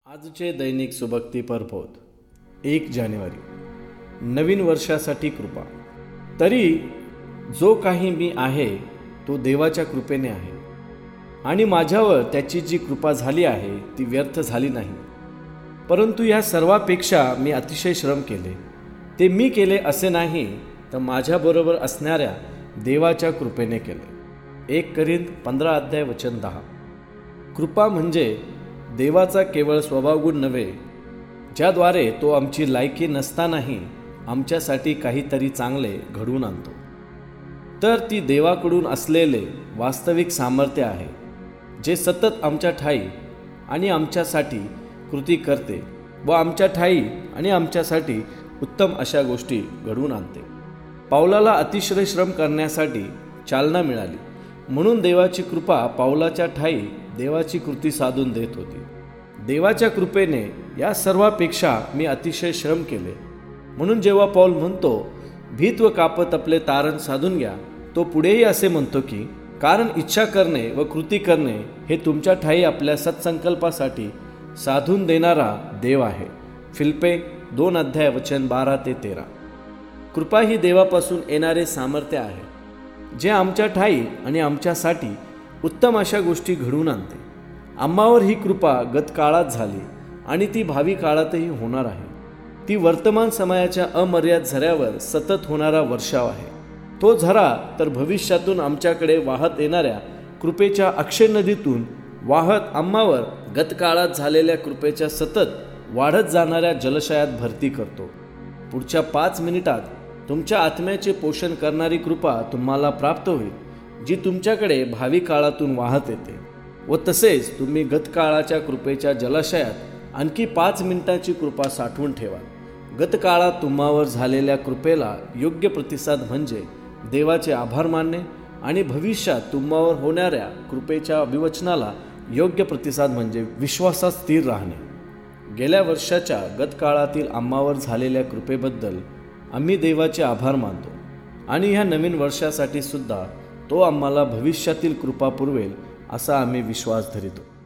आजचे दैनिक सुभक्ती परभोत 1 जानेवारी नवीन वर्षासाठी कृपा। तरी जो काही मी आहे तो देवाच्या कृपेने आहे आणि माझ्यावर त्याची जी कृपा झाली आहे ती व्यर्थ झाली नाही, परंतु या सर्वापेक्षा मी अतिशय श्रम केले। ते मी केले असे नाही, तर माझ्याबरोबर असणाऱ्या देवाच्या कृपेने केले। 1 कोरिंथ 15 अध्याय वचन 10। कृपा म्हणजे देवाचा केवळ स्वभावगुण नव्हे, ज्याद्वारे तो आमची लायकी नसतानाही आमच्यासाठी काहीतरी चांगले घडवून आणतो, तर ती देवाकडून असलेले वास्तविक सामर्थ्य आहे, जे सतत आमच्या ठायी आणि आमच्यासाठी कृती करते व आमच्या ठायी आणि आमच्यासाठी उत्तम अशा गोष्टी घडवून आणते। पाऊलाला अतिशय श्रम करण्यासाठी चालना मिळाली, म्हणून देवाची कृपा पाऊलाच्या ठायी देवाची कृती साधून देत होती। देवाच्या कृपेने या सर्वापेक्षा मी अतिशय श्रम केले, म्हणून जेव्हा पाऊल म्हणतो भीत व कापत आपले तारण साधून घ्या, तो पुढेही असे म्हणतो की कारण इच्छा करणे व कृती करणे हे तुमच्या ठायी आपल्या सत्संकल्पासाठी साधून देणारा देव आहे। फिलिप्पे 2 अध्याय वचन 12 ते 13। कृपा ही देवापासून येणारे सामर्थ्य आहे, जे आमच्या ठायी आणि आमच्यासाठी उत्तम अशा गोष्टी घडवून आणते। आम्हावर ही कृपा गत काळात झाली आणि ती भावी काळातही होणार आहे। ती वर्तमान समयाच्या अमर्याद झऱ्यावर सतत होणारा वर्षाव आहे। तो झरा तर भविष्यातून आमच्याकडे वाहत येणाऱ्या कृपेच्या अक्षय नदीतून वाहत आम्हावर गत काळात झालेल्या कृपेच्या सतत वाढत जाणाऱ्या जलशयात भरती करतो। पुढच्या 5 मिनिटात तुमच्या आत्म्याचे पोषण करणारी कृपा तुम्हाला प्राप्त होईल, जी तुमच्याकडे भावी काळातून वाहत येते, व तसेच तुम्ही गतकाळाच्या कृपेच्या जलाशयात आणखी 5 मिनिटाची कृपा साठवून ठेवा। गतकाळात तुम्हावर झालेल्या कृपेला योग्य प्रतिसाद म्हणजे देवाचे आभार मानणे आणि भविष्यात तुम्हावर होणाऱ्या कृपेच्या अभिवचनाला योग्य प्रतिसाद म्हणजे विश्वासात स्थिर राहणे। गेल्या वर्षाच्या गतकाळातील आम्हावर झालेल्या कृपेबद्दल आम्ही देवाचे आभार मानतो आणि ह्या नवीन वर्षासाठी सुद्धा तो आम्हाला भविष्यातील कृपा पुरवेल असा आम्ही विश्वास धरितो।